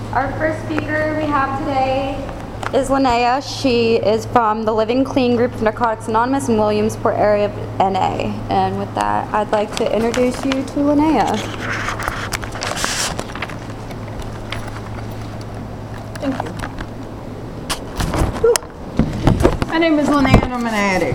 Our first speaker we have today is Linnea. She is from the Living Clean group of Narcotics Anonymous in Williamsport area of NA. And with that, I'd like to introduce you to Linnea. Thank you. My name is Linnea and I'm an addict.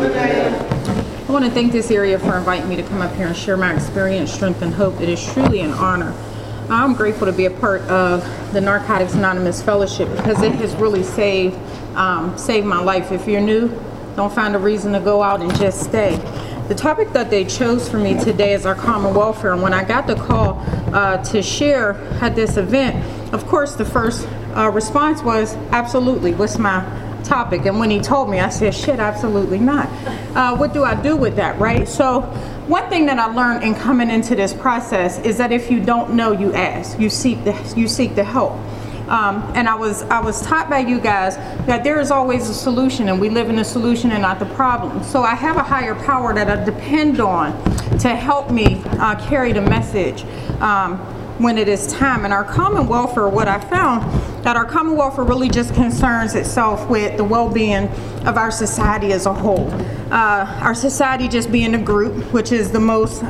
I want to thank this area for inviting me to come up here and share my experience, strength, and hope. It is truly an honor. I'm grateful to be a part of the Narcotics Anonymous Fellowship because it has really saved my life. If you're new, don't find a reason to go out and just stay. The topic that they chose for me today is our common welfare. And when I got the call to share at this event, of course, the first response was, absolutely, what's my topic? And when he told me, I said, shit, absolutely not. What do I do with that, right? So one thing that I learned in coming into this process is that if you don't know, you ask, you seek the help. And I was taught by you guys that there is always a solution, and we live in a solution and not the problem. So I have a higher power that I depend on to help me carry the message when it is time. And our common welfare, what I found, that our common welfare really just concerns itself with the well-being of our society as a whole. Our society just being a group, which is the most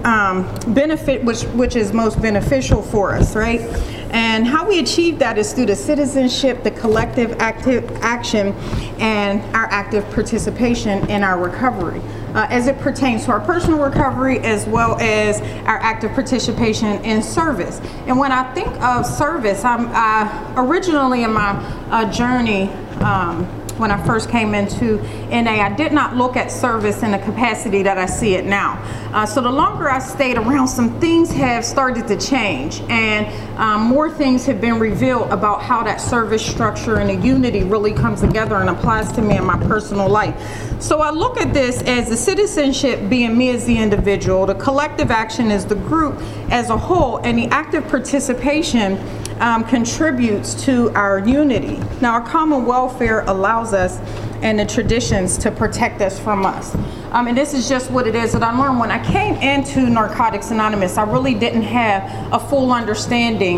which is most beneficial for us, right? And how we achieve that is through the citizenship, the collective action, and our active participation in our recovery, as it pertains to our personal recovery as well as our active participation in service. And when I think of service, I originally in my journey, when I first came into NA, I did not look at service in the capacity that I see it now. So the longer I stayed around, some things have started to change, and more things have been revealed about how that service structure and the unity really comes together and applies to me in my personal life. So I look at this as the citizenship being me as the individual, the collective action is the group as a whole, and the active participation contributes to our unity. Now, our common welfare allows us and the traditions to protect us from us. And this is just what it is that I learned. When I came into Narcotics Anonymous, I really didn't have a full understanding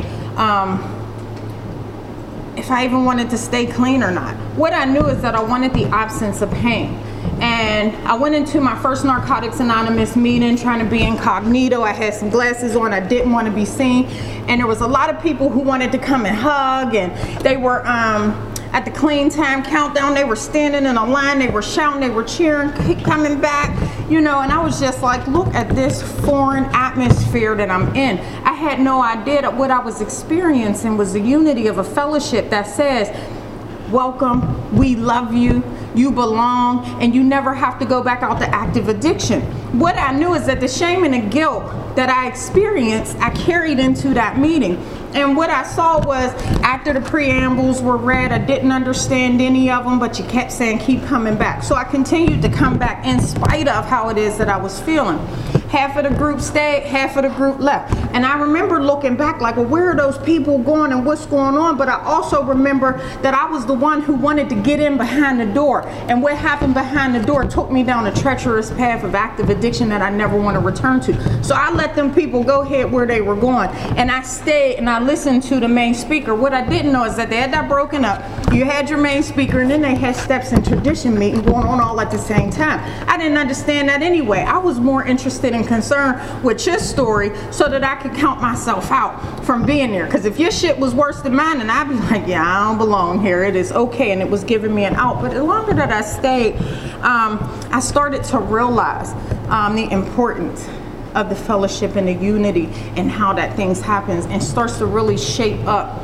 if I even wanted to stay clean or not. What I knew is that I wanted the absence of pain. And I went into my first Narcotics Anonymous meeting trying to be incognito. I had some glasses on. I didn't want to be seen. And there was a lot of people who wanted to come and hug, and they were at the clean time countdown, they were standing in a line, they were shouting, they were cheering, keep coming back, you know, and I was just like, look at this foreign atmosphere that I'm in. I had no idea that what I was experiencing was the unity of a fellowship that says, welcome, we love you, you belong, and you never have to go back out to active addiction. What I knew is that the shame and the guilt that I experienced, I carried into that meeting. And what I saw was, after the preambles were read, I didn't understand any of them, but you kept saying, keep coming back. So I continued to come back in spite of how it is that I was feeling. Half of the group stayed, half of the group left. And I remember looking back like, well, where are those people going and what's going on? But I also remember that I was the one who wanted to get in behind the door. And what happened behind the door took me down a treacherous path of active addiction that I never want to return to. So I let them people go ahead where they were going. And I stayed and I listened to the main speaker. What I didn't know is that they had that broken up. You had your main speaker, and then they had steps and tradition meeting going on all at the same time. I didn't understand that anyway. I was more interested and concerned with your story so that I could count myself out from being there. Because if your shit was worse than mine, then I'd be like, yeah, I don't belong here. It is okay. And it was giving me an out. But the longer that I stayed, I started to realize the importance of the fellowship and the unity and how that things happens, and starts to really shape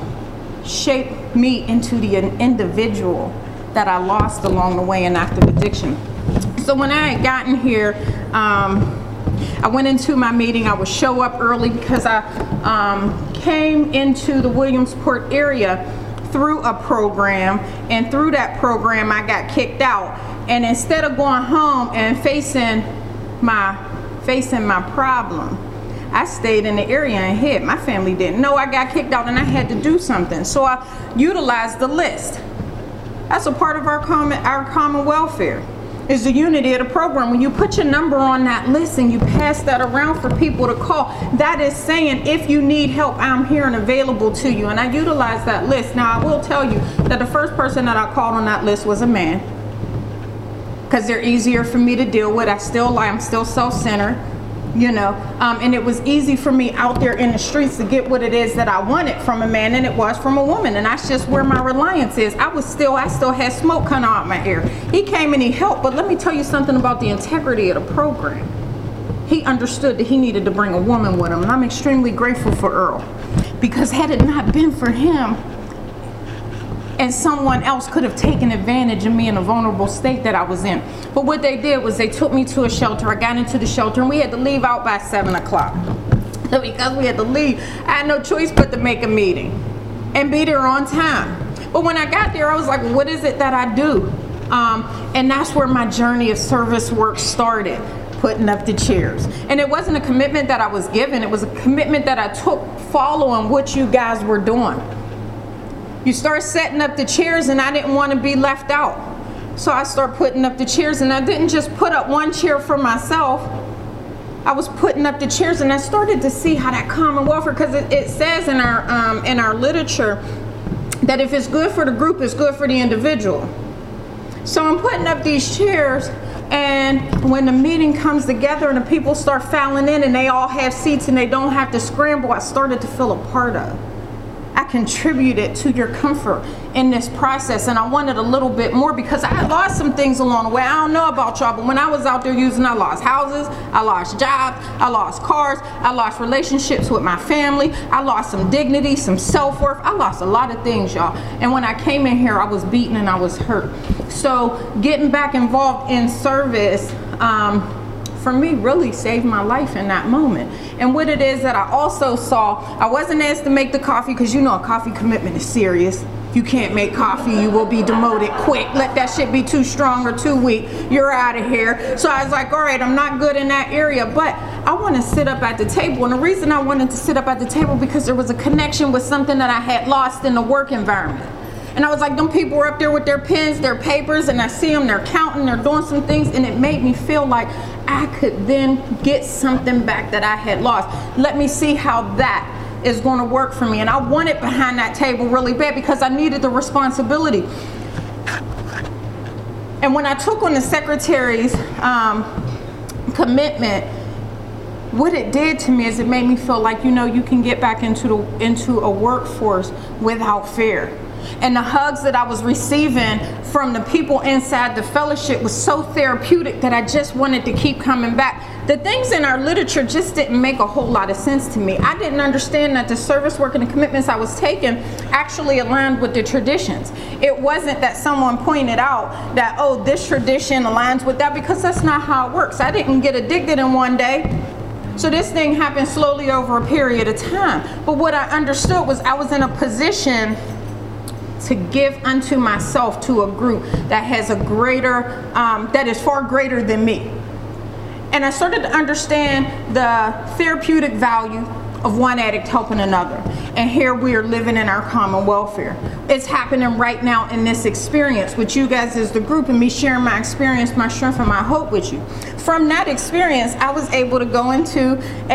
me into the individual that I lost along the way in active addiction. So when I had gotten here, I went into my meeting. I would show up early because I came into the Williamsport area through a program, and through that program I got kicked out. And instead of going home and facing my problem, I stayed in the area and hid. My family didn't know I got kicked out and I had to do something. So I utilized the list. That's a part of our common welfare. is the unity of the program. When you put your number on that list and you pass that around for people to call, that is saying, if you need help, I'm here and available to you. And I utilize that list. Now, I will tell you that the first person that I called on that list was a man, because they're easier for me to deal with. I'm still self-centered, you know, and it was easy for me out there in the streets to get what it is that I wanted from a man than it was from a woman. And that's just where my reliance is. I still had smoke coming out my ear. He came and he helped, but let me tell you something about the integrity of the program. He understood that he needed to bring a woman with him, and I'm extremely grateful for Earl, because had it not been for him, and someone else could have taken advantage of me in a vulnerable state that I was in. But what they did was they took me to a shelter. I got into the shelter and we had to leave out by 7 o'clock. So because we had to leave, I had no choice but to make a meeting and be there on time. But when I got there, I was like, what is it that I do? And that's where my journey of service work started, putting up the chairs. And it wasn't a commitment that I was given. It was a commitment that I took following what you guys were doing. You start setting up the chairs, and I didn't want to be left out. So I started putting up the chairs, and I didn't just put up one chair for myself. I was putting up the chairs, and I started to see how that common welfare, because it says in our literature that if it's good for the group, it's good for the individual. So I'm putting up these chairs, and when the meeting comes together and the people start filing in and they all have seats and they don't have to scramble, I started to feel a part of. I contributed to your comfort in this process, and I wanted a little bit more because I lost some things along the way. I don't know about y'all, but when I was out there using, I lost houses, I lost jobs, I lost cars, I lost relationships with my family, I lost some dignity, some self-worth. I lost a lot of things, y'all. And when I came in here, I was beaten and I was hurt. So getting back involved in service, for me, really saved my life in that moment. And what it is that I also saw, I wasn't asked to make the coffee, because you know a coffee commitment is serious. If you can't make coffee, you will be demoted quick. Let that shit be too strong or too weak, you're out of here. So I was like, all right, I'm not good in that area, but I want to sit up at the table. And the reason I wanted to sit up at the table, because there was a connection with something that I had lost in the work environment. And I was like, them people were up there with their pens, their papers, and I see them, they're counting, they're doing some things, and it made me feel like I could then get something back that I had lost. Let me see how that is going to work for me. And I wanted behind that table really bad because I needed the responsibility. And when I took on the secretary's commitment, what it did to me is it made me feel like, you know, you can get back into a workforce without fear. And the hugs that I was receiving from the people inside the fellowship was so therapeutic that I just wanted to keep coming back. The things in our literature just didn't make a whole lot of sense to me. I didn't understand that the service work and the commitments I was taking actually aligned with the traditions. It wasn't that someone pointed out that, oh, this tradition aligns with that, because that's not how it works. I didn't get addicted in one day. So this thing happened slowly over a period of time. But what I understood was I was in a position to give unto myself to a group that has a greater, that is far greater than me. And I started to understand the therapeutic value of one addict helping another. And here we are living in our common welfare. It's happening right now in this experience with you guys as the group, and me sharing my experience, my strength, and my hope with you. From that experience, I was able to go into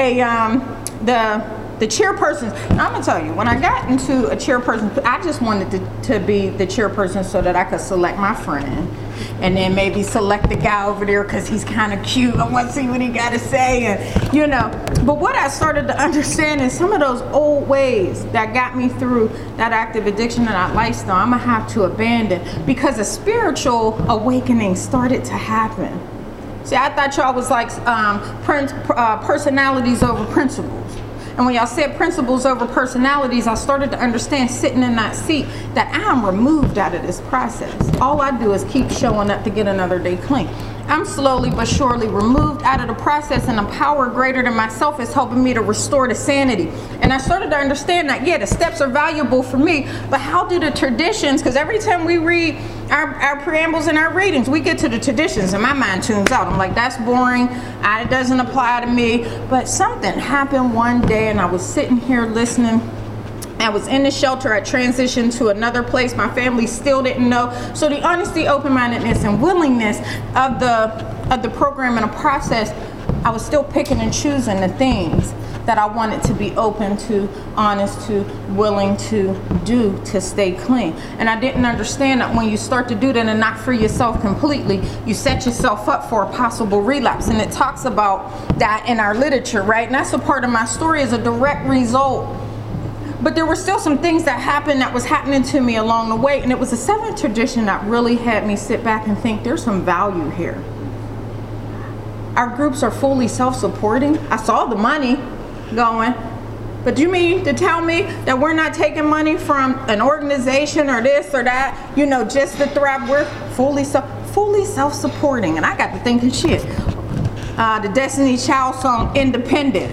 the chairpersons. Now, I'm gonna tell you, when I got into a chairperson, I just wanted to be the chairperson so that I could select my friend, and then maybe select the guy over there because he's kind of cute. I want to see what he got to say, and you know. But what I started to understand is some of those old ways that got me through that active addiction and that lifestyle, I'm gonna have to abandon, because a spiritual awakening started to happen. See, I thought y'all was like personalities over principles. And when y'all said principles over personalities, I started to understand, sitting in that seat, that I'm removed out of this process. All I do is keep showing up to get another day clean. I'm slowly but surely removed out of the process, and a power greater than myself is helping me to restore the sanity. And I started to understand that, yeah, the steps are valuable for me, but how do the traditions, because every time we read our preambles and our readings, we get to the traditions and my mind tunes out. I'm like, that's boring, it doesn't apply to me. But something happened one day, and I was sitting here listening I was in the shelter. I transitioned to another place. My family still didn't know. So the honesty, open-mindedness, and willingness of the program and the process, I was still picking and choosing the things that I wanted to be open to, honest to, willing to do to stay clean. And I didn't understand that when you start to do that and not free yourself completely, you set yourself up for a possible relapse. And it talks about that in our literature, right? And that's a part of my story, is a direct result. But there were still some things that happened that was happening to me along the way. And it was a seventh tradition that really had me sit back and think, there's some value here. Our groups are fully self-supporting. I saw the money going, but you mean to tell me that we're not taking money from an organization or this or that, you know, just to thrive? We're fully self-supporting. And I got to thinking, shit, the Destiny Child song Independent.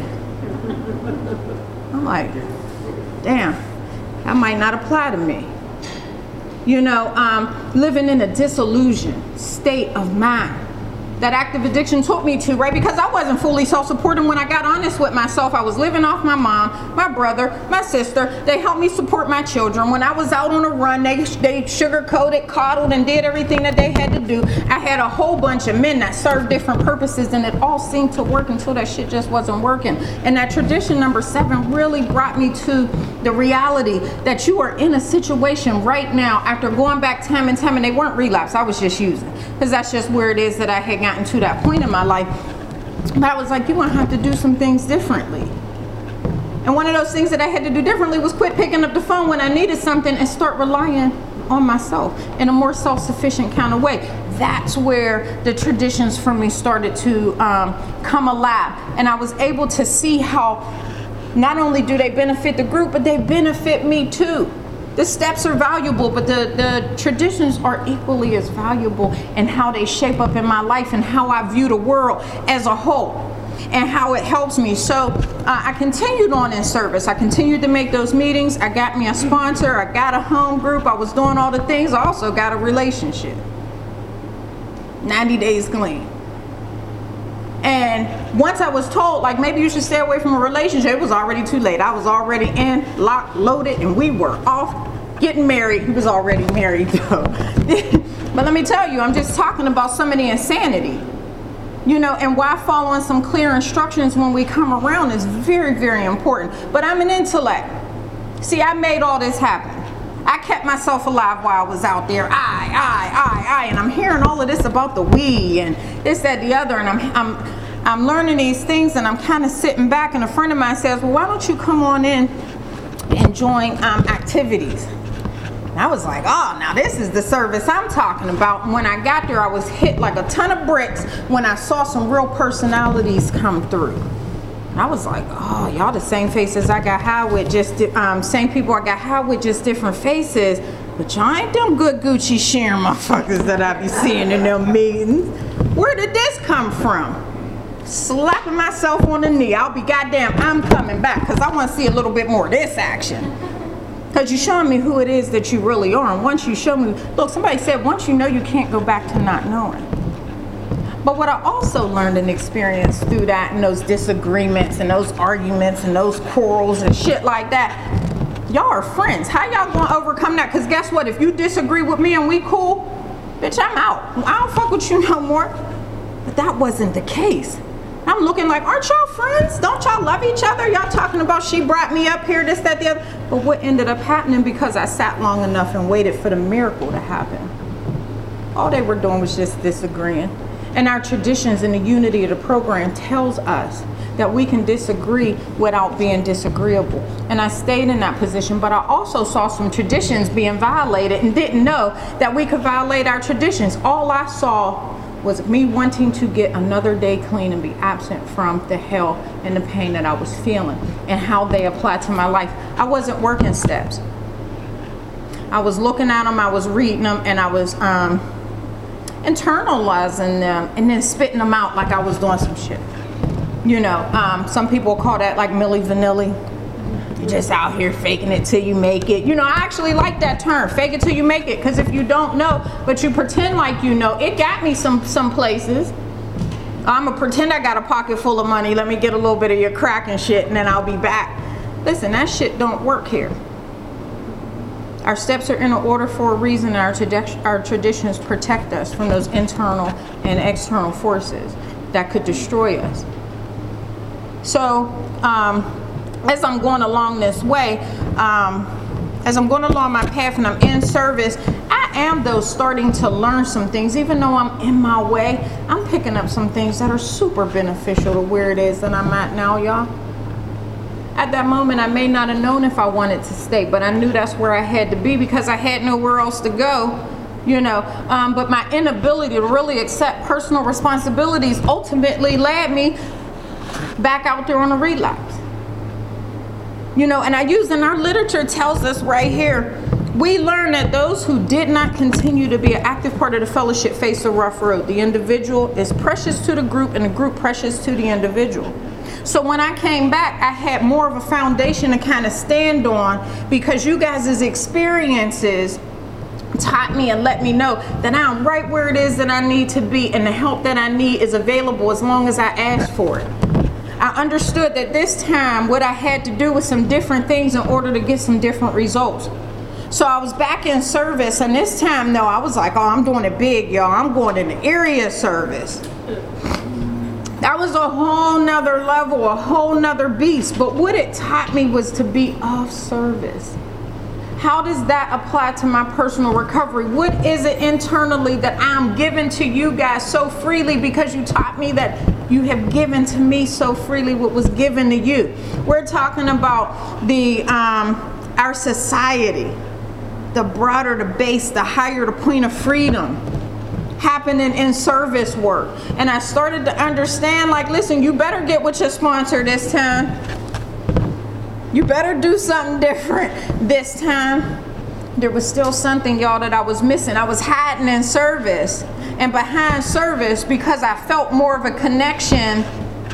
I'm like, damn, that might not apply to me. You know, living in a disillusioned state of mind that active addiction took me to, right? Because I wasn't fully self-supporting when I got honest with myself. I was living off my mom, my brother, my sister. They helped me support my children. When I was out on a run, they sugar-coated, coddled, and did everything that they had to do. I had a whole bunch of men that served different purposes, and it all seemed to work until that shit just wasn't working. And that tradition number 7 really brought me to the reality that you are in a situation right now after going back time and time, and they weren't relapse. I was just using, because that's just where it is that I had gotten to that point in my life. But I was like, you're gonna have to do some things differently. And one of those things that I had to do differently was quit picking up the phone when I needed something and start relying on myself in a more self-sufficient kind of way. That's where the traditions for me started to come alive. And I was able to see how not only do they benefit the group, but they benefit me too. The steps are valuable, but the traditions are equally as valuable in how they shape up in my life and how I view the world as a whole and how it helps me. So I continued on in service. I continued to make those meetings. I got me a sponsor. I got a home group. I was doing all the things. I also got a relationship. 90 days clean. And once I was told, like, maybe you should stay away from a relationship, it was already too late. I was already in, locked, loaded, and we were off getting married. He was already married, though. But let me tell you, I'm just talking about some of the insanity. You know, and why following some clear instructions when we come around is very, very important. But I'm an intellect. See, I made all this happen. I kept myself alive while I was out there. I, and I'm hearing all of this about the we and this, that, the other, and I'm learning these things, and I'm kind of sitting back, and a friend of mine says, well, why don't you come on in and join activities? And I was like, oh, now this is the service I'm talking about. And when I got there, I was hit like a ton of bricks when I saw some real personalities come through. And I was like, oh, y'all the same faces I got high with, just same people I got high with, just different faces. But y'all ain't them good Gucci sharing motherfuckers that I be seeing in them meetings. Where did this come from? Slapping myself on the knee. I'll be goddamn, I'm coming back, because I want to see a little bit more of this action. Because you're showing me who it is that you really are. And once you show me, look, somebody said, once you know, you can't go back to not knowing. But what I also learned and experienced through that and those disagreements and those arguments and those quarrels and shit like that, y'all are friends. How y'all gonna overcome that? Because guess what? If you disagree with me and we cool, bitch, I'm out. I don't fuck with you no more. But that wasn't the case. I'm looking like, aren't y'all friends? Don't y'all love each other? Y'all talking about she brought me up here, this, that, the other. But what ended up happening, because I sat long enough and waited for the miracle to happen, all they were doing was just disagreeing. And our traditions and the unity of the program tells us that we can disagree without being disagreeable. And I stayed in that position, but I also saw some traditions being violated and didn't know that we could violate our traditions. All I saw was me wanting to get another day clean and be absent from the hell and the pain that I was feeling and how they apply to my life. I wasn't working steps. I was looking at them, I was reading them, and I was internalizing them and then spitting them out like I was doing some shit. You know, some people call that like Milli Vanilli. You're just out here faking it till you make it. You know, I actually like that term, fake it till you make it, because if you don't know, but you pretend like you know, it got me some places. I'm gonna pretend I got a pocket full of money, let me get a little bit of your crack and shit, and then I'll be back. Listen, that shit don't work here. Our steps are in order for a reason. Our traditions protect us from those internal and external forces that could destroy us. So as I'm going along this way, as I'm going along my path and I'm in service, I am though starting to learn some things. Even though I'm in my way, I'm picking up some things that are super beneficial to where it is that I'm at now, y'all. At that moment, I may not have known if I wanted to stay, but I knew that's where I had to be because I had nowhere else to go, you know. But my inability to really accept personal responsibilities ultimately led me back out there on a relapse. You know, and our literature tells us right here, we learn that those who did not continue to be an active part of the fellowship face a rough road. The individual is precious to the group and the group precious to the individual. So when I came back, I had more of a foundation to kind of stand on because you guys' experiences taught me and let me know that I'm right where it is that I need to be and the help that I need is available as long as I ask for it. I understood that this time what I had to do was some different things in order to get some different results. So I was back in service, and this time though, I was like, oh, I'm doing it big, y'all. I'm going in the area service. That was a whole nother level, a whole nother beast. But what it taught me was to be of service. How does that apply to my personal recovery? What is it internally that I'm giving to you guys so freely because you taught me that you have given to me so freely what was given to you? We're talking about the our society, the broader the base, the higher the point of freedom happening in service work. And I started to understand, like, listen, you better get with your sponsor this time. You better do something different this time. There was still something, y'all, that I was missing. I was hiding in service and behind service because I felt more of a connection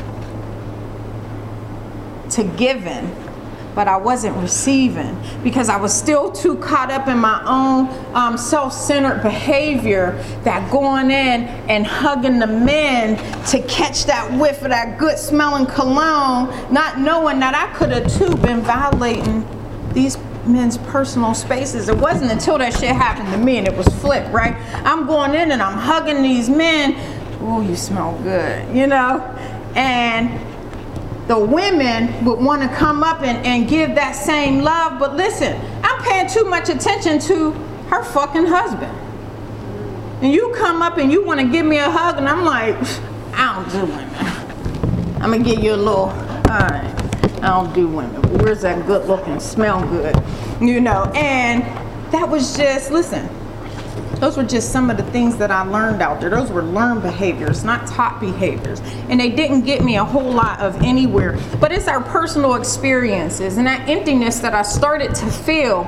to giving, but I wasn't receiving because I was still too caught up in my own self-centered behavior, that going in and hugging the men to catch that whiff of that good smelling cologne, not knowing that I could have too been violating these men's personal spaces. It wasn't until that shit happened to me and it was flipped, right? I'm going in and I'm hugging these men. Oh, you smell good, you know? And the women would want to come up and give that same love, but listen, I'm paying too much attention to her fucking husband. And you come up and you want to give me a hug, and I'm like, I don't do women. I'm going to give you a little, all right, I don't do women. But where's that good looking, smell good, you know? And that was just, listen, those were just some of the things that I learned out there. Those were learned behaviors, not taught behaviors. And they didn't get me a whole lot of anywhere. But it's our personal experiences and that emptiness that I started to feel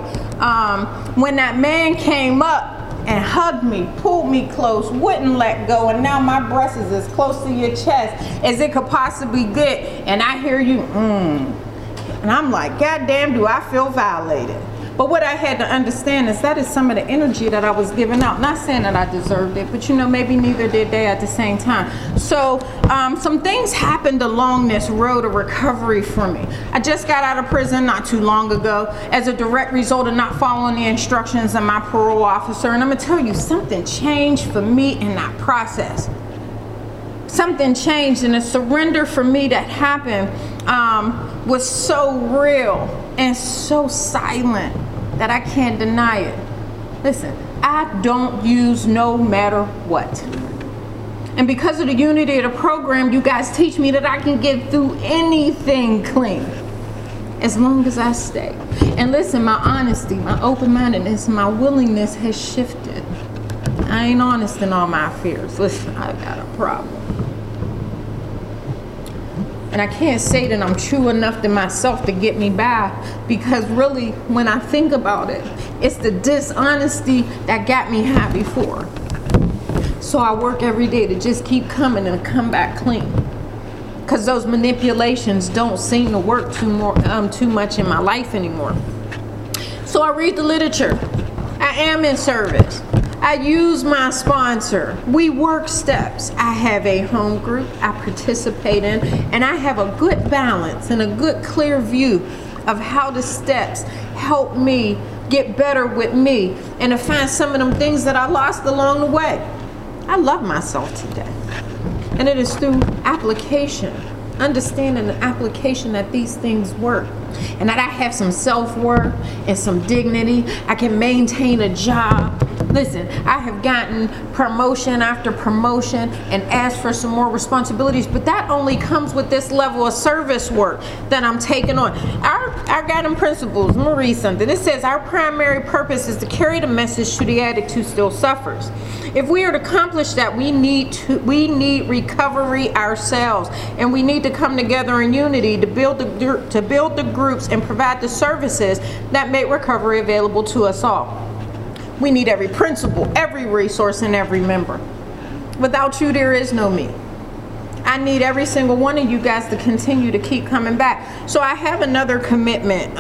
when that man came up and hugged me, pulled me close, wouldn't let go. And now my breast is as close to your chest as it could possibly get. And I hear you, And I'm like, God damn, do I feel violated. But what I had to understand is that is some of the energy that I was giving out. Not saying that I deserved it, but you know, maybe neither did they at the same time. So some things happened along this road of recovery for me. I just got out of prison not too long ago as a direct result of not following the instructions of my parole officer. And I'm gonna tell you, something changed for me in that process. Something changed, and a surrender for me that happened was so real and so silent that I can't deny it. Listen, I don't use no matter what. And because of the unity of the program, you guys teach me that I can get through anything clean as long as I stay. And listen, my honesty, my open-mindedness, my willingness has shifted. I ain't honest in all my affairs. Listen, I got a problem. And I can't say that I'm true enough to myself to get me by, because really, when I think about it, it's the dishonesty that got me high before. So I work every day to just keep coming and come back clean. Because those manipulations don't seem to work too much in my life anymore. So I read the literature. I am in service. I use my sponsor. We work steps. I have a home group I participate in, and I have a good balance and a good clear view of how the steps help me get better with me and to find some of them things that I lost along the way. I love myself today. And it is through application, understanding the application that these things work. And that I have some self-worth and some dignity. I can maintain a job. Listen, I have gotten promotion after promotion and asked for some more responsibilities, but that only comes with this level of service work that I'm taking on. Our guiding principles, I'm gonna read something. It says, our primary purpose is to carry the message to the addict who still suffers. If we are to accomplish that, we need recovery ourselves, and we need to come together in unity to build the groups and provide the services that make recovery available to us all. We need every principle, every resource, and every member. Without you, there is no me. I need every single one of you guys to continue to keep coming back. So I have another commitment.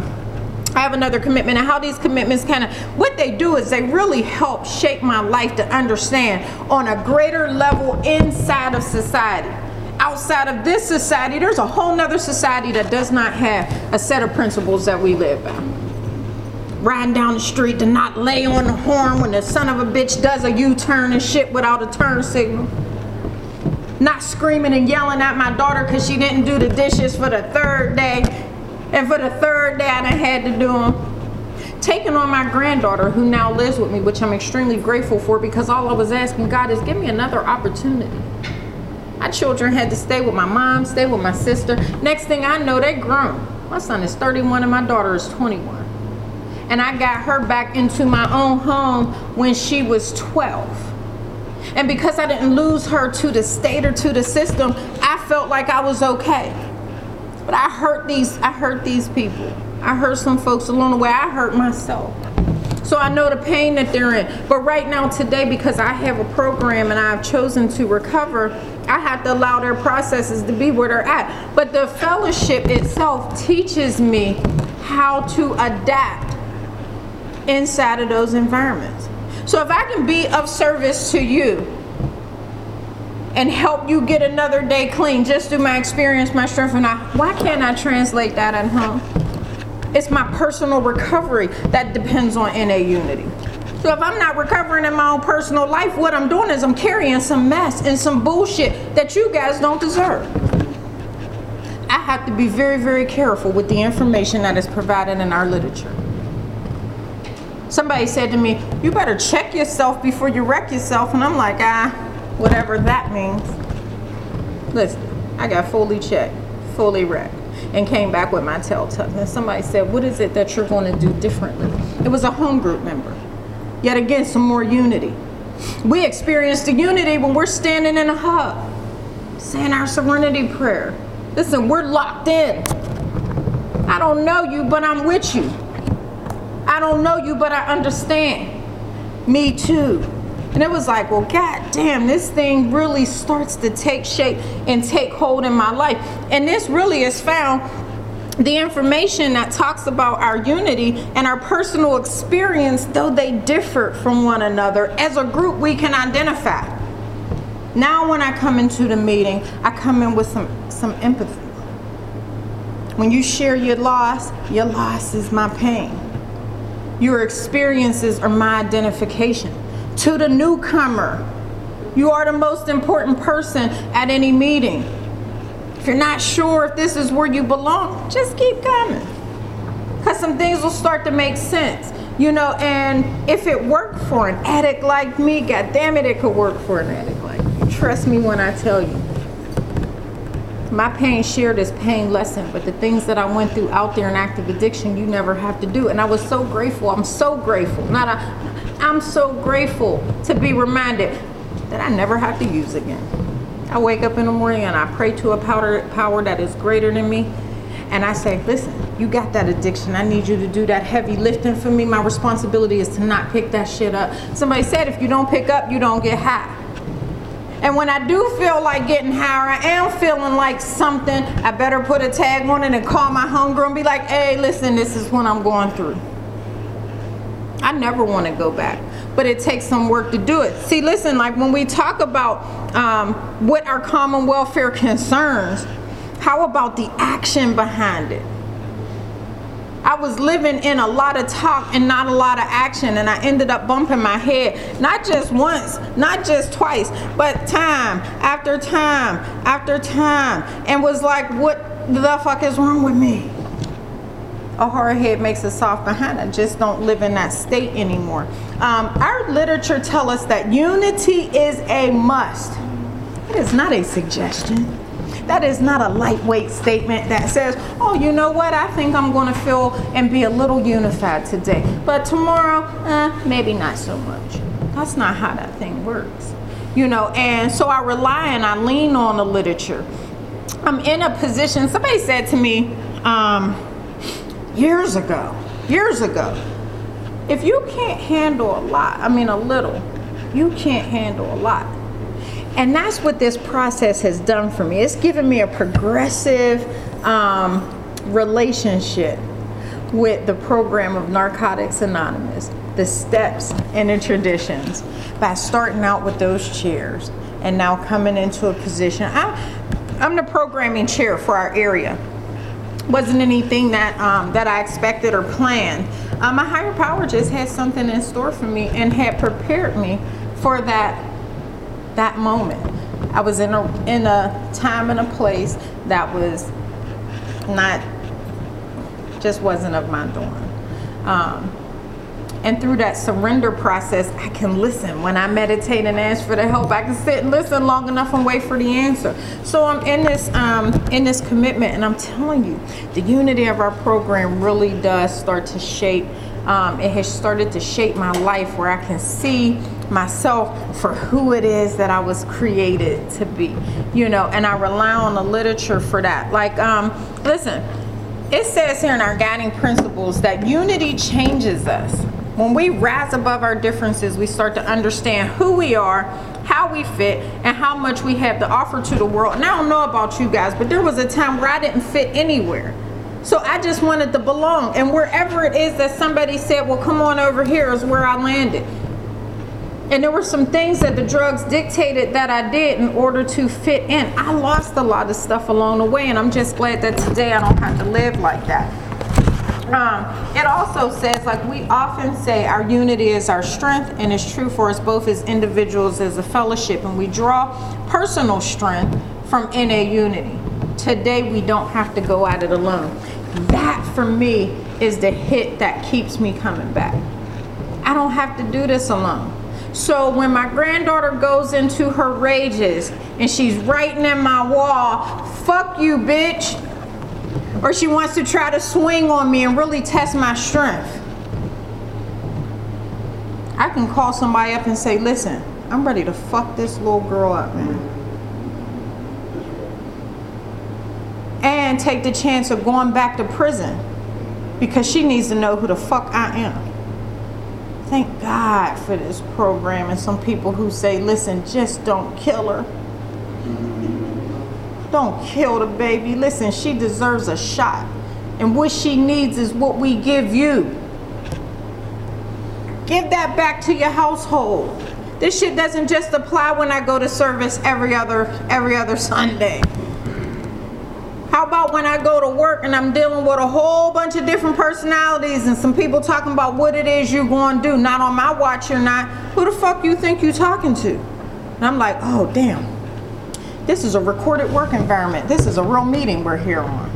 And how these commitments what they do is they really help shape my life to understand on a greater level inside of society. Outside of this society, there's a whole nother society that does not have a set of principles that we live by. Riding down the street to not lay on the horn when the son of a bitch does a U-turn and shit without a turn signal. Not screaming and yelling at my daughter because she didn't do the dishes for the third day. And for the third day I done had to do them. Taking on my granddaughter who now lives with me, which I'm extremely grateful for, because all I was asking God is give me another opportunity. My children had to stay with my mom, stay with my sister. Next thing I know, they grown. My son is 31 and my daughter is 21. And I got her back into my own home when she was 12. And because I didn't lose her to the state or to the system, I felt like I was okay. But I hurt these people. I hurt some folks along the way. I hurt myself. So I know the pain that they're in. But right now, today, because I have a program and I've chosen to recover, I have to allow their processes to be where they're at. But the fellowship itself teaches me how to adapt inside of those environments. So if I can be of service to you and help you get another day clean just through my experience, my strength, and why can't I translate that at home? It's my personal recovery that depends on NA unity. So if I'm not recovering in my own personal life, what I'm doing is I'm carrying some mess and some bullshit that you guys don't deserve. I have to be very, very careful with the information that is provided in our literature. Somebody said to me, you better check yourself before you wreck yourself. And I'm like, whatever that means. Listen, I got fully checked, fully wrecked, and came back with my tail tucked. And somebody said, what is it that you're going to do differently? It was a home group member. Yet again, some more unity. We experience the unity when we're standing in a hug, saying our serenity prayer. Listen, we're locked in. I don't know you, but I'm with you. I don't know you, but I understand. Me too. And it was like, well, God damn, this thing really starts to take shape and take hold in my life. And this really is found, the information that talks about our unity and our personal experience, though they differ from one another, as a group we can identify. Now when I come into the meeting, I come in with some empathy. When you share your loss is my pain. Your experiences are my identification. To the newcomer, you are the most important person at any meeting. If you're not sure if this is where you belong, just keep coming. Because some things will start to make sense. You know, and if it worked for an addict like me, God damn it, it could work for an addict like me. Trust me when I tell you. My pain shared is pain lessened, but the things that I went through out there in active addiction, you never have to do. And I was so grateful. I'm so grateful. I'm so grateful to be reminded that I never have to use again. I wake up in the morning and I pray to a power that is greater than me. And I say, listen, you got that addiction. I need you to do that heavy lifting for me. My responsibility is to not pick that shit up. Somebody said, if you don't pick up, you don't get high. And when I do feel like getting higher, I am feeling like something, I better put a tag on it and call my homegirl and be like, hey, listen, this is what I'm going through. I never want to go back, but it takes some work to do it. See, listen, like when we talk about what our common welfare concerns, how about the action behind it? I was living in a lot of talk and not a lot of action, and I ended up bumping my head, not just once, not just twice, but time after time after time, and was like, what the fuck is wrong with me? A hard head makes a soft behind. I just don't live in that state anymore. Our literature tells us that unity is a must. It is not a suggestion. That is not a lightweight statement that says, oh, you know what, I think I'm going to feel and be a little unified today, but tomorrow, maybe not so much. That's not how that thing works. You know, and so I rely and I lean on the literature. I'm in a position, somebody said to me years ago, if you can't handle a lot, I mean a little, you can't handle a lot. And that's what this process has done for me. It's given me a progressive relationship with the program of Narcotics Anonymous, the steps and the traditions, by starting out with those chairs and now coming into a position. I'm the programming chair for our area. Wasn't anything that I expected or planned. My higher power just had something in store for me and had prepared me for that moment. I was in a time and a place that was just wasn't of my doing. And through that surrender process, I can listen. When I meditate and ask for the help, I can sit and listen long enough and wait for the answer. So I'm in this commitment, and I'm telling you, the unity of our program really does start to shape. It has started to shape my life, where I can see myself for who it is that I was created to be, you know, and I rely on the literature for that. Like, listen, it says here in our guiding principles that unity changes us. When we rise above our differences, we start to understand who we are, how we fit, and how much we have to offer to the world. And I don't know about you guys, but there was a time where I didn't fit anywhere. So I just wanted to belong. And wherever it is that somebody said, well, come on over here, is where I landed. And there were some things that the drugs dictated that I did in order to fit in. I lost a lot of stuff along the way, and I'm just glad that today I don't have to live like that. It also says, like we often say, our unity is our strength, and it's true for us both as individuals, as a fellowship, and we draw personal strength from NA unity. Today we don't have to go at it alone. That for me is the hit that keeps me coming back. I don't have to do this alone. So when my granddaughter goes into her rages and she's writing in my wall, fuck you, bitch, or she wants to try to swing on me and really test my strength, I can call somebody up and say, listen, I'm ready to fuck this little girl up, man. And take the chance of going back to prison because she needs to know who the fuck I am. Thank God for this program and some people who say, listen, just don't kill her. Don't kill the baby. Listen, she deserves a shot. And what she needs is what we give you. Give that back to your household. This shit doesn't just apply when I go to service every other Sunday. How about when I go to work and I'm dealing with a whole bunch of different personalities and some people talking about what it is you're going to do? Not on my watch, you're not. Who the fuck you think you talking to? And I'm like, oh, damn. This is a recorded work environment. This is a real meeting we're here on.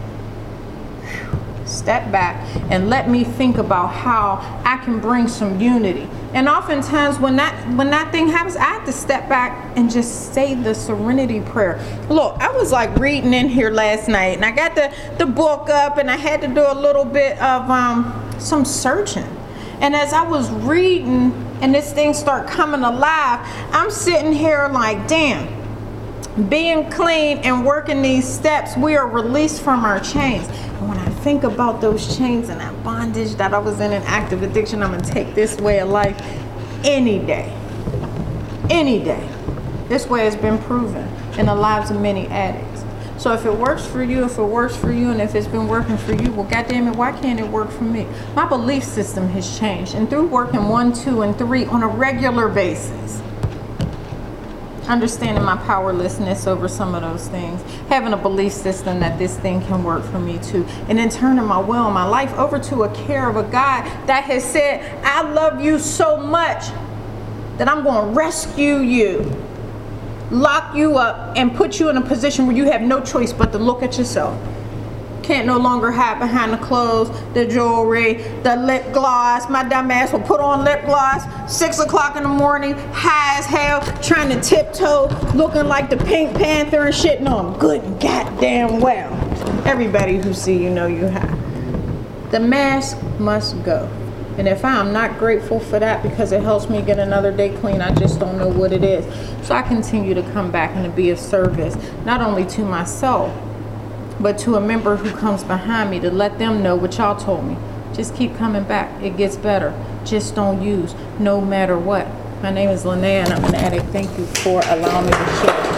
Step back and let me think about how I can bring some unity. And oftentimes when that thing happens, I have to step back and just say the serenity prayer. Look, I was like reading in here last night, and I got the book up, and I had to do a little bit of some searching. And as I was reading and this thing started coming alive, I'm sitting here like, damn, being clean and working these steps, we are released from our chains. And when I think about those chains and that bondage that I was in active addiction, I'm gonna take this way of life any day. Any day. This way has been proven in the lives of many addicts. So if it works for you, and if it's been working for you, well, goddamn it, why can't it work for me? My belief system has changed, and through working 1, 2, and 3 on a regular basis, understanding my powerlessness over some of those things, having a belief system that this thing can work for me too, and then turning my will and my life over to a care of a God that has said, I love you so much that I'm going to rescue you, lock you up, and put you in a position where you have no choice but to look at yourself. Can't no longer hide behind the clothes, the jewelry, the lip gloss. My dumb ass will put on lip gloss 6 o'clock in the morning, high as hell, trying to tiptoe, looking like the Pink Panther and shit. No, I'm good and goddamn well. Everybody who see you know you have. The mask must go. And if I'm not grateful for that because it helps me get another day clean, I just don't know what it is. So I continue to come back and to be of service, not only to myself, but to a member who comes behind me to let them know what y'all told me. Just keep coming back. It gets better. Just don't use, no matter what. My name is Linnea and I'm an addict. Thank you for allowing me to share.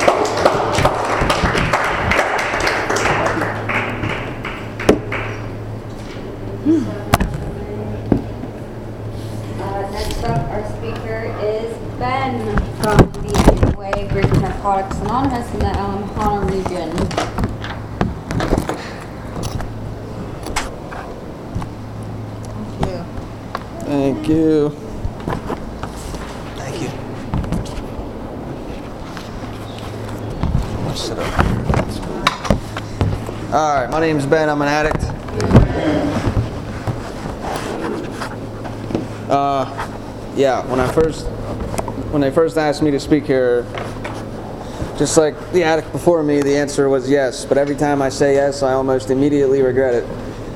Next up, our speaker is Ben from the Way Group of Narcotics Anonymous in the Hana region. Thank you. Thank you. Let's sit up here. That's cool. All right, my name's Ben. I'm an addict. Yeah, when they first asked me to speak here, just like the addict before me, the answer was yes. But every time I say yes, I almost immediately regret it.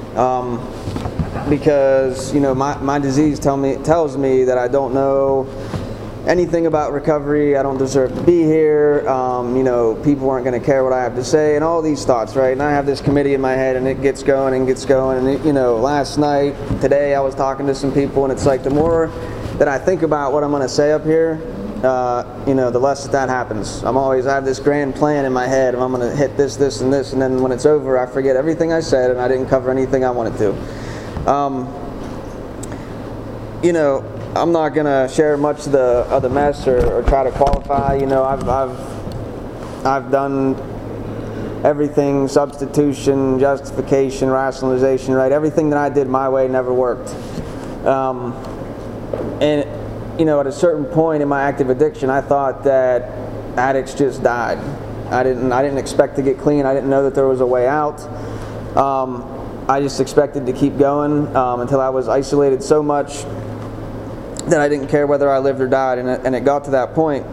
Because, you know, my disease tells me that I don't know anything about recovery. I don't deserve to be here. You know, people aren't going to care what I have to say, and all these thoughts, right? And I have this committee in my head, and it gets going and gets going. And, you know, last night, today, I was talking to some people, and it's like the more that I think about what I'm going to say up here, you know, the less that happens. I have this grand plan in my head, and I'm going to hit this, this, and this, and then when it's over, I forget everything I said, and I didn't cover anything I wanted to. You know, I'm not gonna share much of the mess or try to qualify. You know, I've done everything: substitution, justification, rationalization. Right? Everything that I did my way never worked. And you know, at a certain point in my active addiction, I thought that addicts just died. I didn't expect to get clean. I didn't know that there was a way out. I just expected to keep going until I was isolated so much that I didn't care whether I lived or died, and it got to that point.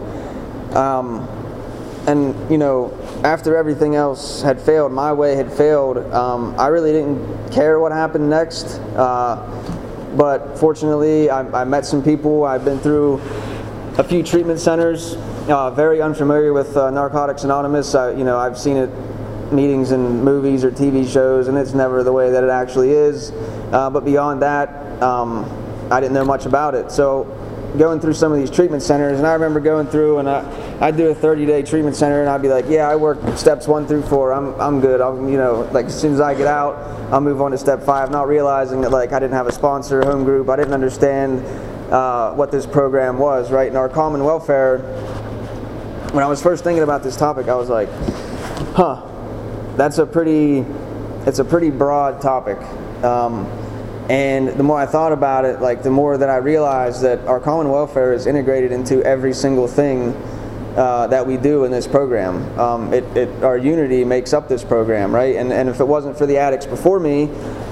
And you know, after everything else had failed, my way had failed, I really didn't care what happened next. But fortunately, I met some people. I've been through a few treatment centers. Very unfamiliar with Narcotics Anonymous. You know, I've seen it meetings in movies or TV shows, and it's never the way that it actually is. But beyond that, I didn't know much about it. So going through some of these treatment centers, and I remember going through, and I'd do a 30-day treatment center, and I'd be like, yeah, I work steps 1 through 4. I'm good. You know, like as soon as I get out, I'll move on to step 5, not realizing that like I didn't have a sponsor, home group. I didn't understand what this program was, right? In our common welfare, when I was first thinking about this topic, I was like, huh. It's a pretty broad topic, and the more I thought about it, like the more that I realized that our common welfare is integrated into every single thing that we do in this program. Our unity makes up this program, right? And if it wasn't for the addicts before me,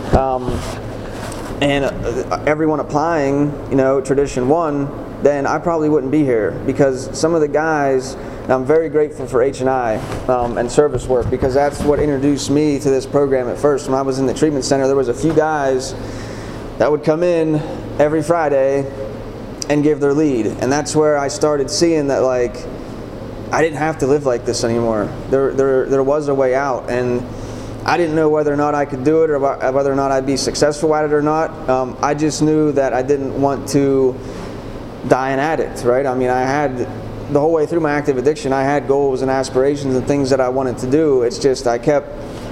and everyone applying, you know, Tradition 1, then I probably wouldn't be here, because some of the guys. I'm very grateful for H&I and service work, because that's what introduced me to this program at first. When I was in the treatment center, there was a few guys that would come in every Friday and give their lead, and that's where I started seeing that like I didn't have to live like this anymore. There was a way out, and I didn't know whether or not I could do it or whether or not I'd be successful at it or not. I just knew that I didn't want to die an addict, right? I mean, I had the whole way through my active addiction, I had goals and aspirations and things that I wanted to do. It's just I kept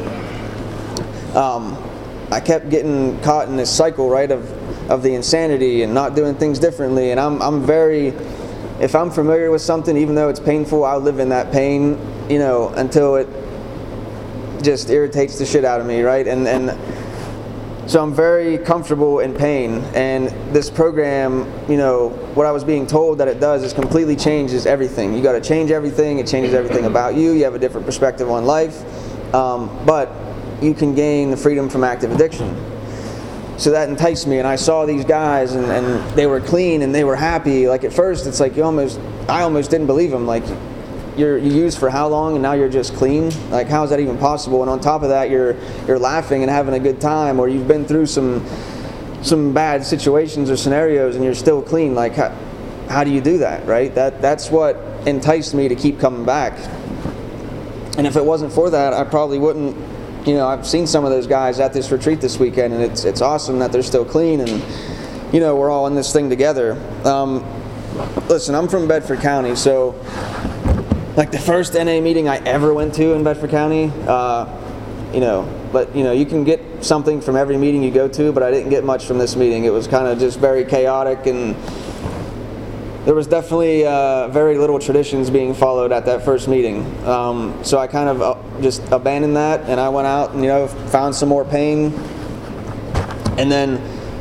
getting caught in this cycle, right, of the insanity and not doing things differently. And I'm very if I'm familiar with something, even though it's painful, I'll live in that pain, until it just irritates the shit out of me, right? And so I'm very comfortable in pain, and this program, what I was being told that it does is completely changes everything. You got to change everything. It changes everything about you. You have a different perspective on life, but you can gain the freedom from active addiction. So that enticed me, and I saw these guys, and they were clean and they were happy. Like at first, it's like I almost didn't believe them. Like, you used for how long, and now you're just clean? Like, how is that even possible? And on top of that, you're laughing and having a good time, or you've been through some bad situations or scenarios, and you're still clean. Like, how do you do that, right? That's what enticed me to keep coming back. And if it wasn't for that, I probably wouldn't. I've seen some of those guys at this retreat this weekend, and it's awesome that they're still clean, and we're all in this thing together. Listen, I'm from Bedford County, so like the first NA meeting I ever went to in Bedford County, but you can get something from every meeting you go to, but I didn't get much from this meeting. It was kind of just very chaotic, and there was definitely very little traditions being followed at that first meeting. So I kind of just abandoned that, and I went out and found some more pain. And then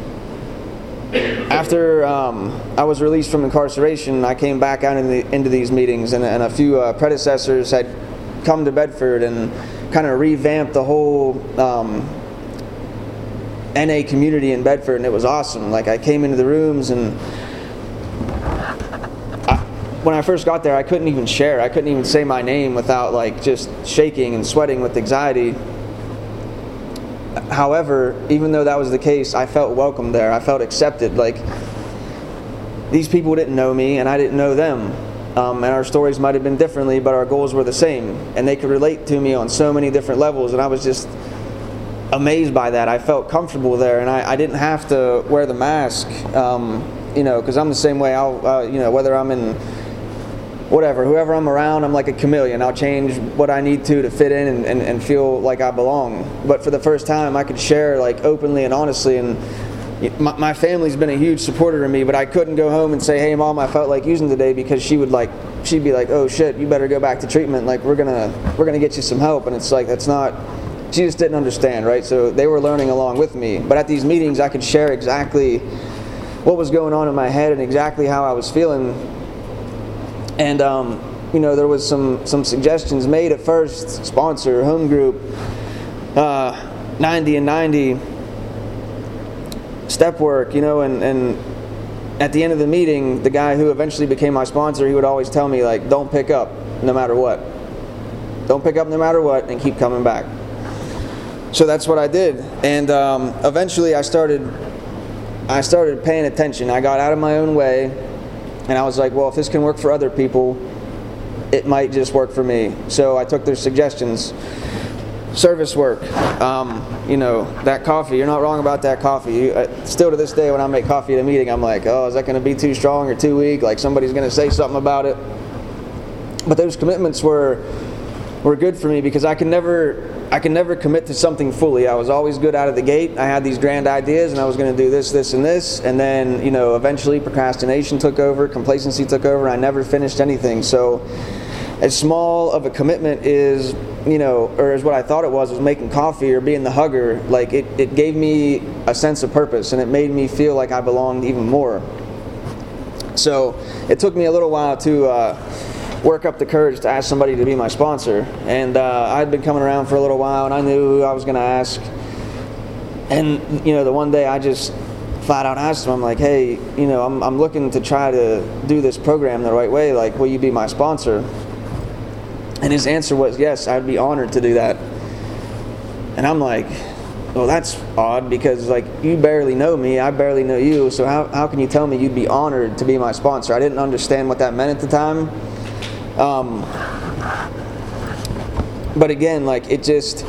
after I was released from incarceration, I came back out into these meetings, and a few predecessors had come to Bedford and kind of revamped the whole NA community in Bedford, and it was awesome. Like, I came into the rooms, and when I first got there, I couldn't even share. I couldn't even say my name without like just shaking and sweating with anxiety. However, even though that was the case, I felt welcome there. I felt accepted. Like, these people didn't know me, and I didn't know them. And our stories might have been differently, but our goals were the same. And they could relate to me on so many different levels, and I was just amazed by that. I felt comfortable there, and I didn't have to wear the mask, because I'm the same way. I'll, whether I'm in whoever I'm around, I'm like a chameleon. I'll change what I need to fit in and feel like I belong. But for the first time, I could share like openly and honestly, and my family's been a huge supporter of me, but I couldn't go home and say, hey Mom, I felt like using today, because she'd be like, oh shit, you better go back to treatment. Like, we're gonna get you some help. And it's like, that's not, she just didn't understand, right? So they were learning along with me. But at these meetings, I could share exactly what was going on in my head and exactly how I was feeling. And there was some suggestions made at first: sponsor, home group, 90 and 90, step work, and at the end of the meeting, the guy who eventually became my sponsor, he would always tell me, like, don't pick up no matter what. Don't pick up no matter what, and keep coming back. So that's what I did. And eventually I started paying attention. I got out of my own way. And I was like, well, if this can work for other people, it might just work for me. So I took their suggestions. Service work, that coffee, you're not wrong about that coffee. Still to this day, when I make coffee at a meeting, I'm like, oh, is that going to be too strong or too weak? Like, somebody's going to say something about it. But those commitments were good for me, because I can never commit to something fully. I was always good out of the gate. I had these grand ideas, and I was going to do this, this, and this. And then, eventually procrastination took over, complacency took over, and I never finished anything. So as small of a commitment is, or as what I thought it was making coffee or being the hugger, like it gave me a sense of purpose, and it made me feel like I belonged even more. So it took me a little while to work up the courage to ask somebody to be my sponsor. And I'd been coming around for a little while, and I knew who I was going to ask. And the one day I just flat out asked him, I'm like, hey, I'm looking to try to do this program the right way. Like, will you be my sponsor? And his answer was, yes, I'd be honored to do that. And I'm like, well, that's odd, because like, you barely know me, I barely know you, so how can you tell me you'd be honored to be my sponsor? I didn't understand what that meant at the time. But again, like, it just,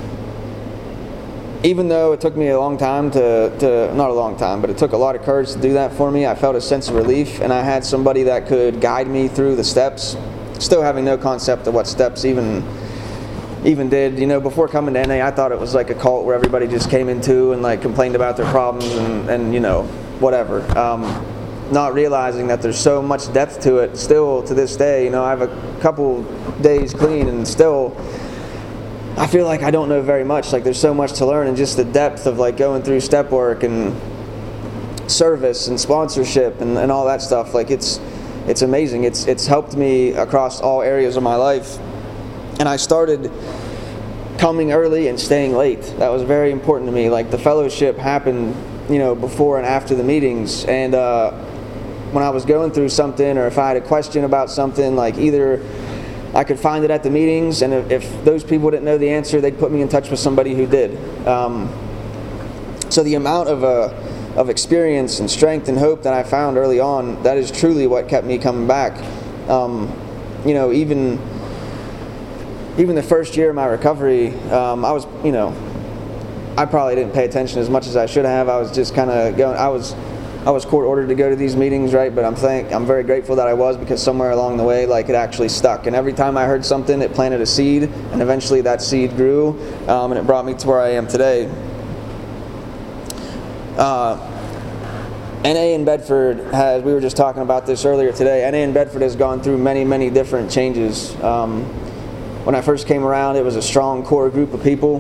even though it took me a long time not a long time, but it took a lot of courage to do that for me, I felt a sense of relief, and I had somebody that could guide me through the steps, still having no concept of what steps even did. Before coming to NA, I thought it was like a cult where everybody just came into and like complained about their problems and whatever. not realizing that there's so much depth to it still to this day. You know, I have a couple days clean and still I feel like I don't know very much. Like there's so much to learn, and just the depth of like going through step work and service and sponsorship and all that stuff. Like it's amazing. It's helped me across all areas of my life. And I started coming early and staying late. That was very important to me. Like the fellowship happened, you know, before and after the meetings, and when I was going through something, or if I had a question about something, like either I could find it at the meetings, and if those people didn't know the answer, they'd put me in touch with somebody who did. So the amount of experience and strength and hope that I found early on, that is truly what kept me coming back. You know, even the first year of my recovery, I was, you know, I probably didn't pay attention as much as I should have. I was just kind of going. I was court ordered to go to these meetings, right? But I'm very grateful that I was, because somewhere along the way, like, it actually stuck. And every time I heard something, it planted a seed, and eventually that seed grew, and it brought me to where I am today. NA in Bedford has, we were just talking about this earlier today, NA in Bedford has gone through many, many different changes. When I first came around, it was a strong core group of people,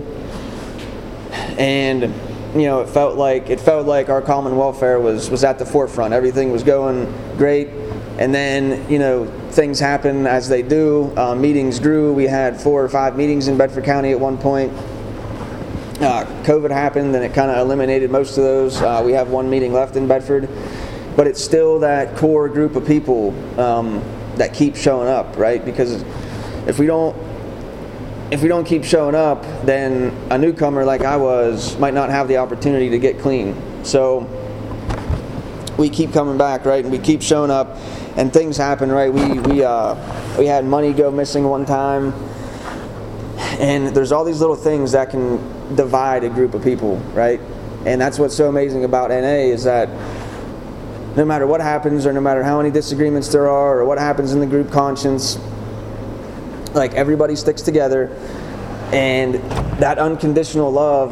and you know, it felt like our common welfare was at the forefront. Everything was going great, and then, you know, things happen as they do. Meetings grew. We had 4 or 5 meetings in Bedford County at one point. COVID happened, and it kind of eliminated most of those. We have 1 meeting left in Bedford, but it's still that core group of people that keep showing up, right? Because if we don't keep showing up, then a newcomer like I was might not have the opportunity to get clean. So we keep coming back, right? And we keep showing up, and things happen, right? We had money go missing one time, and there's all these little things that can divide a group of people, right? And that's what's so amazing about NA, is that no matter what happens, or no matter how many disagreements there are, or what happens in the group conscience, like, everybody sticks together. And that unconditional love,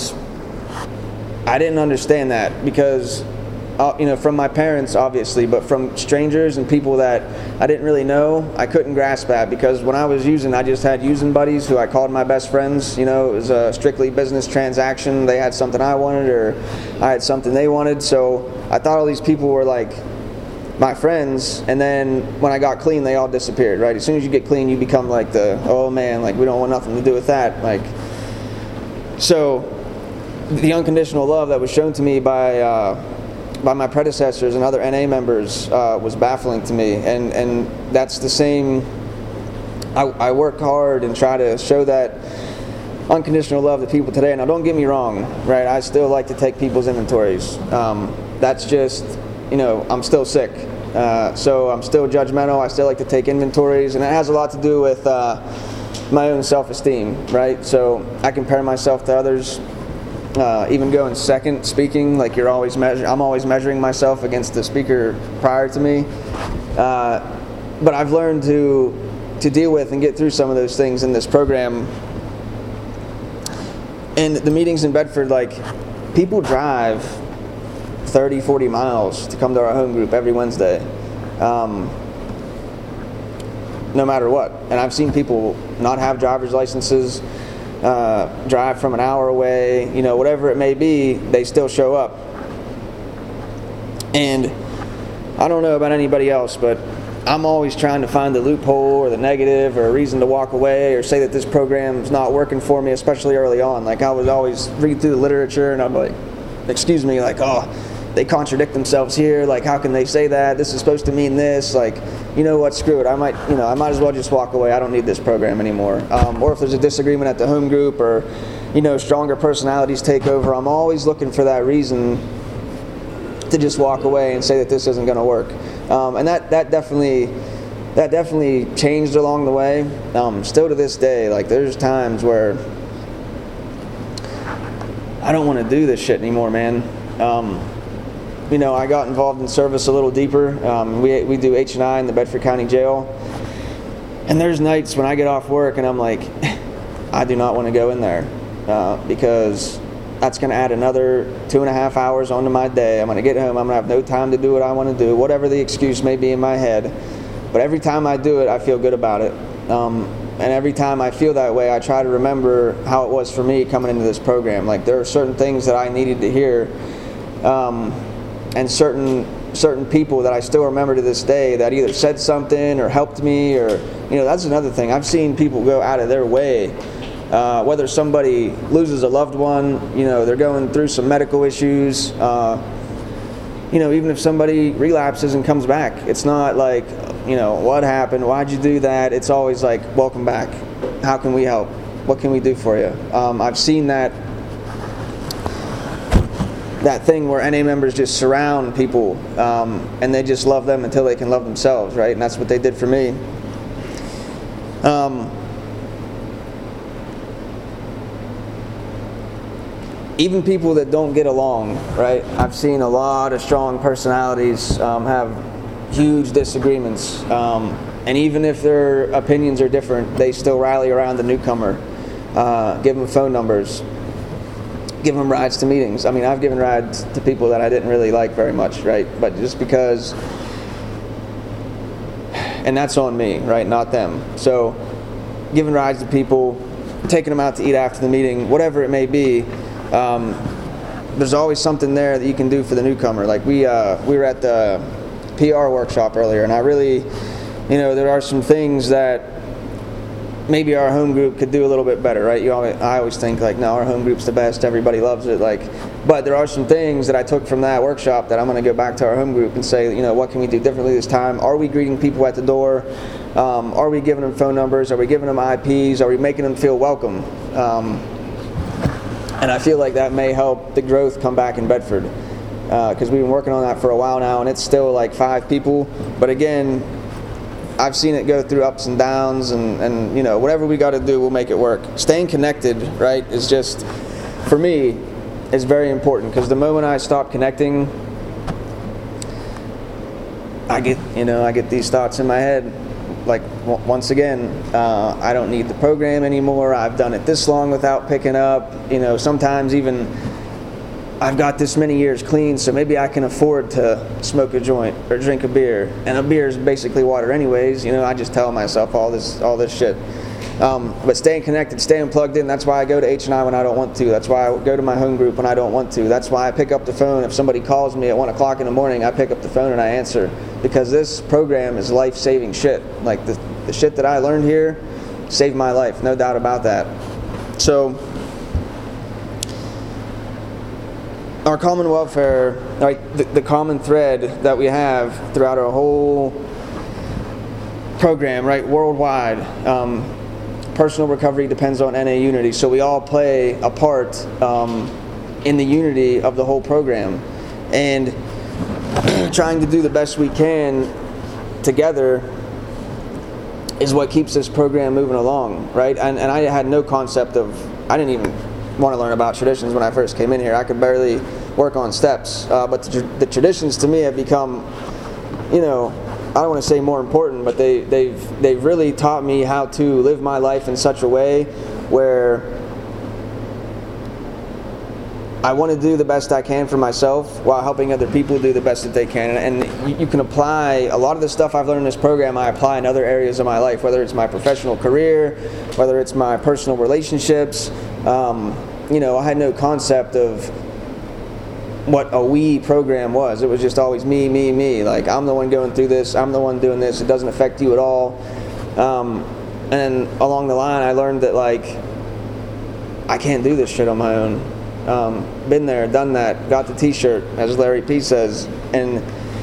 I didn't understand that, because you know, from my parents obviously, but from strangers and people that I didn't really know, I couldn't grasp that. Because when I was using, I just had using buddies who I called my best friends. You know, it was a strictly business transaction. They had something I wanted, or I had something they wanted. So I thought all these people were like my friends, and then when I got clean, they all disappeared, right? As soon as you get clean, you become like oh man, like, we don't want nothing to do with that. Like, so the unconditional love that was shown to me by my predecessors and other NA members was baffling to me, and that's the same. I work hard and try to show that unconditional love to people today. Now, don't get me wrong, right? I still like to take people's inventories. That's just, you know, I'm still sick, so I'm still judgmental. I still like to take inventories, and it has a lot to do with my own self-esteem, right? So I compare myself to others. Even going second speaking, like, I'm always measuring myself against the speaker prior to me. But I've learned to deal with and get through some of those things in this program. And the meetings in Bedford, like, people drive 30, 40 miles to come to our home group every Wednesday, no matter what. And I've seen people not have driver's licenses, drive from an hour away, you know, whatever it may be, they still show up. And I don't know about anybody else, but I'm always trying to find the loophole or the negative or a reason to walk away or say that this program's not working for me, especially early on. Like, I would always read through the literature, and I'm like, excuse me, like, oh, they contradict themselves here. Like, how can they say that? This is supposed to mean this. Like, you know what, screw it. I might as well just walk away. I don't need this program anymore. Or if there's a disagreement at the home group, or, you know, stronger personalities take over, I'm always looking for that reason to just walk away and say that this isn't going to work. And that definitely changed along the way. Still to this day, like, there's times where I don't want to do this shit anymore, man. You know, I got involved in service a little deeper. We do H&I in the Bedford County Jail. And there's nights when I get off work and I'm like, I do not want to go in there, because That's going to add another 2.5 hours onto my day. I'm going to get home. I'm going to have no time to do what I want to do, whatever the excuse may be in my head. But every time I do it, I feel good about it. And every time I feel that way, I try to remember how it was for me coming into this program. Like, there are certain things that I needed to hear, and certain people that I still remember to this day that either said something or helped me, or, that's another thing. I've seen people go out of their way, whether somebody loses a loved one, they're going through some medical issues, even if somebody relapses and comes back, it's not like, what happened? Why'd you do that? It's always like, welcome back. How can we help? What can we do for you? I've seen that thing where NA members just surround people, and they just love them until they can love themselves, right? And that's what they did for me. Even people that don't get along, right? I've seen a lot of strong personalities have huge disagreements, and even if their opinions are different, they still rally around the newcomer, give them phone numbers, give them rides to meetings. I mean, I've given rides to people that I didn't really like very much, right? But just because, and that's on me, right? Not them. So giving rides to people, taking them out to eat after the meeting, whatever it may be, there's always something there that you can do for the newcomer. Like we were at the PR workshop earlier, and I really, there are some things that maybe our home group could do a little bit better, right? I always think like, no, our home group's the best, everybody loves it, but there are some things that I took from that workshop that I'm going to go back to our home group and say, what can we do differently this time? Are we greeting people at the door? Are we giving them phone numbers? Are we giving them IPs? Are we making them feel welcome? And I feel like that may help the growth come back in Bedford, because we've been working on that for a while now, and it's still like 5 people. But again, I've seen it go through ups and downs, and whatever we got to do, we'll make it work. Staying connected, right, is just, for me, is very important, because the moment I stop connecting, I get these thoughts in my head. Like, once again, I don't need the program anymore. I've done it this long without picking up. Sometimes even I've got this many years clean, so maybe I can afford to smoke a joint or drink a beer. And a beer is basically water anyways. I just tell myself all this shit. But staying connected, staying plugged in, that's why I go to H&I when I don't want to. That's why I go to my home group when I don't want to. That's why I pick up the phone. If somebody calls me at 1 o'clock in the morning, I pick up the phone and I answer. Because this program is life-saving shit. Like, the shit that I learned here saved my life, no doubt about that. So, our common welfare, like the common thread that we have throughout our whole program, right, worldwide, personal recovery depends on NA unity. So we all play a part in the unity of the whole program. And trying to do the best we can together is what keeps this program moving along, right? And I had no concept of, I didn't even want to learn about traditions when I first came in here. I could barely work on steps, but the traditions to me have become, I don't want to say more important, but they've really taught me how to live my life in such a way where I want to do the best I can for myself while helping other people do the best that they can. And you can apply a lot of the stuff I've learned in this program, I apply in other areas of my life, whether it's my professional career, whether it's my personal relationships. I had no concept of what a we program was. It was just always me. Like, I'm the one going through this, I'm the one doing this, it doesn't affect you at all. And along the line, I learned that, like, I can't do this shit on my own. Been there, done that, got the t-shirt, as Larry P says, and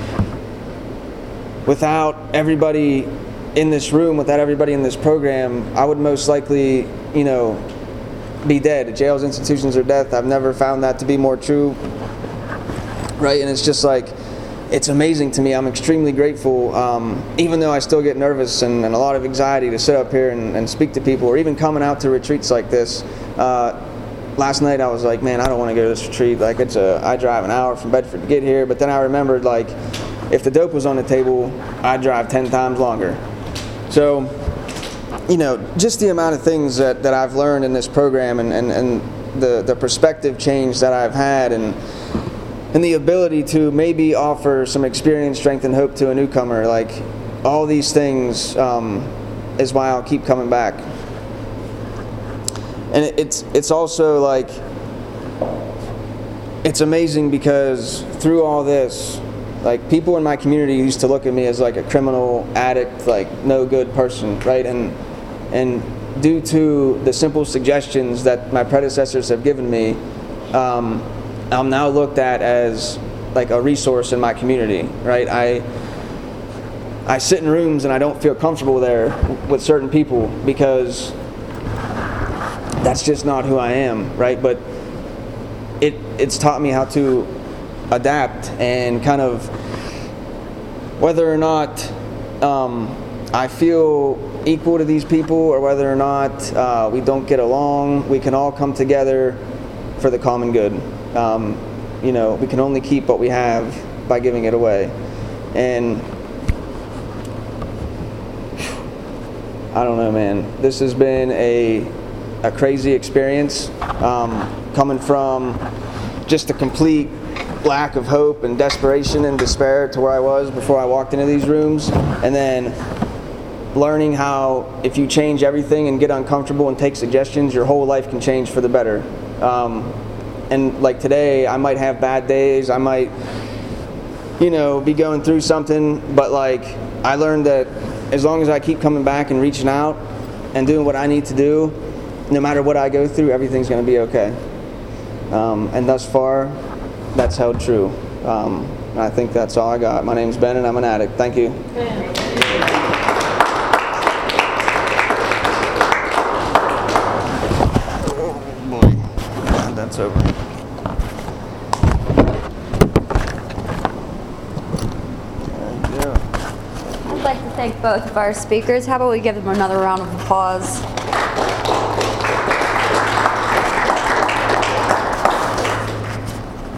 without everybody in this room, without everybody in this program, I would most likely, be dead. Jails, institutions, or death. I've never found that to be more true, right? And it's just like, it's amazing to me. I'm extremely grateful, even though I still get nervous and a lot of anxiety to sit up here and speak to people, or even coming out to retreats like this. Last night I was like, man, I don't want to go to this retreat. Like, I drive an hour from Bedford to get here, but then I remembered, like, if the dope was on the table, I'd drive 10 times longer. So, just the amount of things that I've learned in this program, and the perspective change that I've had, and the ability to maybe offer some experience, strength, and hope to a newcomer. Like, all these things is why I'll keep coming back. And it's also like, it's amazing because through all this, like, people in my community used to look at me as like a criminal addict, like no good person, right? And due to the simple suggestions that my predecessors have given me, I'm now looked at as like a resource in my community, right? I sit in rooms and I don't feel comfortable there with certain people because that's just not who I am, right? But it's taught me how to adapt, and kind of, whether or not I feel equal to these people or whether or not we don't get along, we can all come together for the common good. You know, we can only keep what we have by giving it away. And I don't know, man. This has been a crazy experience, coming from just a complete lack of hope and desperation and despair to where I was before I walked into these rooms, and then learning how if you change everything and get uncomfortable and take suggestions, your whole life can change for the better. And like today, I might have bad days, I might, you know, be going through something, but like, I learned that as long as I keep coming back and reaching out and doing what I need to do, no matter what I go through, everything's going to be okay. And thus far, that's held true. And I think that's all I got. My name's Ben, and I'm an addict. Thank you. Oh boy, that's over. I'd like to thank both of our speakers. How about we give them another round of applause?